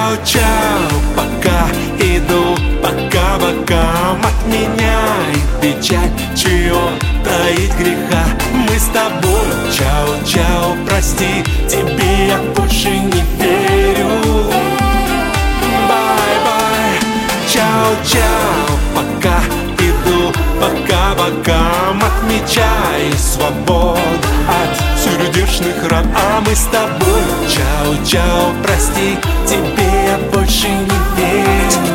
Чао-чао, пока иду по кабакам. Отменяй печаль, чье таить греха. Мы с тобой, чао-чао, прости, тебе я больше не верю. Бай-бай, чао-чао, пока иду по кабакам. Отмечай свободу от сердечных ран. А мы с тобой, чао-чао, прости, тебе я больше не верю.